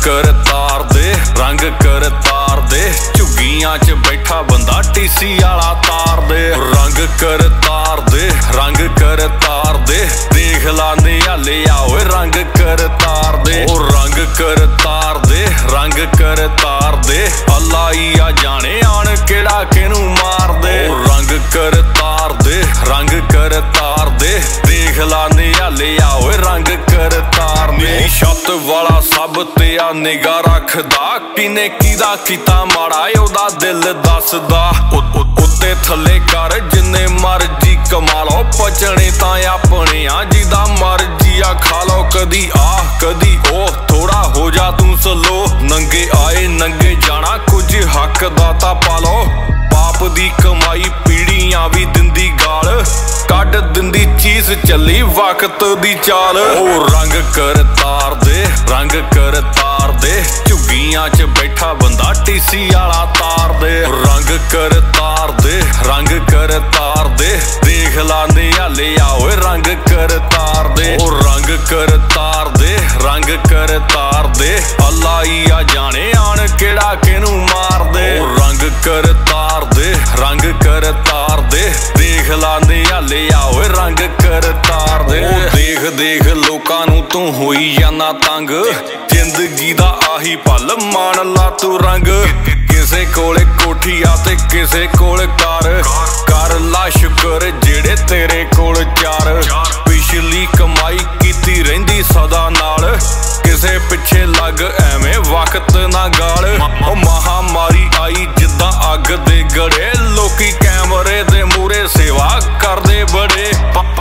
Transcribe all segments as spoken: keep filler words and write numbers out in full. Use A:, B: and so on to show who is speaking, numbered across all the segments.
A: कर तार दे रंग कर तार दे झुग्गियां च बैठा बंदा टीसी आला तार दे रंग कर तार दे रंग कर तार दे देख ला निहाले आओ रंग कर तार दे ओ रंग कर तार दे रंग कर तार दे अल्लाह ही आ जाने आन केड़ा किनू मार दे ओ रंग कर तार दे रंग कर तार दे देख ला निहाले आओ रंग कर तार दे छत वाला सब ते आ निगाह रखदा किने किदा कीता माड़ा ओदा दिल दसदा उत्ते थले कर जिन्ने मर्जी कमा लो पचने तां अपने आ जिदा मर्जी आ खा लो कदी आ कदी ओ थोड़ा हो जा तू सलो नंगे आए नंगे जाना कुछ हक दा तां पालो बाप दी कमाई पीढ़ियां भी दिंदी गाल कड दिंदी चीज चली वक्त दी चाल ओ रंग कर तार दे रंग कर तार दे झुग्गियां च बैठा बंदा टीसी आला तार दे रंग कर तार दे रंग कर तार दे देख ला निहाले आओ रंग कर तार दे ओ रंग कर तार दे रंग कर तार दे अल्लाह ही आ जाने आन केड़ा किनू मार दे ओ रंग कर तार दे रंग कर तार दे देख ला निहाले आओ रंग कर तार दे ओ देख देख लोकां नू तू होई जाना तंग जिंदगी दा आही पल मान ला तू रंग किसे कोले कोठी आ ते किसे कोल कार कर ला शुकर जेड़े तेरे कोल चार पिछली कमाई कीती रहिंदी सदा नाल किसे पिछे लग एवें वक्त ना गाल ओ महामारी आई जिद्दां अग दे गड़े लोकी कैमरे दे मूरे सेवा करदे बड़े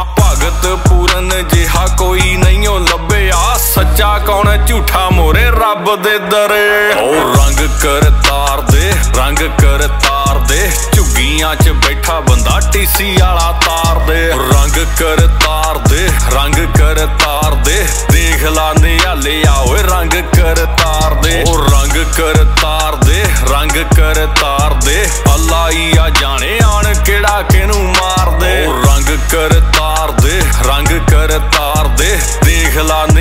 A: भगत पूरन जिहा कोई नहीं लभे आ सच्चा कौन झूठा मोरे रब दे दरे ओ रंग कर तार दे रंग कर तार दे झुग्गियां च बैठा बंदा टीसी आला तार दे रंग कर तार दे रंग कर तार दे देख ला निहाले आओ रंग कर तार दे ओ रंग कर तार दे रंग कर तार दे अल्लाह ही आ जाने आन केड़ा किनू मार दे ओ रंग कर तार दे रंग कर तार दे देख ला